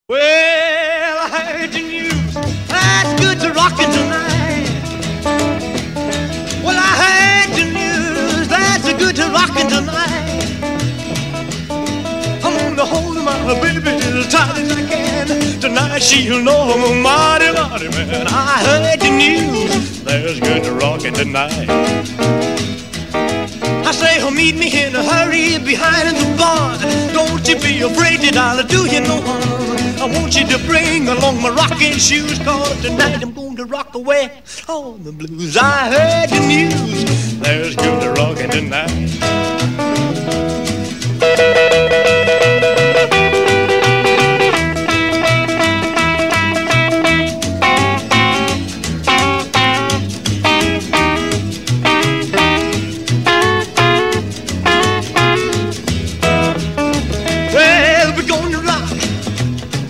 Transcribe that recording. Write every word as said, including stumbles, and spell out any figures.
Well, I heard the news. That's good to rockin' tonight. Well, I heard the news. That's good to rockin' tonight. I'm gonna hold my baby as tight as I can. Tonight she'll know I'm a mighty, mighty man. I heard the news. There's good to rockin' tonight. I say, oh, meet me in a hurry behind the barn. Don't you be afraid that I'll do you no harm. I want you to bring along my rocking shoes, 'cause tonight I'm going to rock away on the blues. I heard the news, there's good to rockin' tonight.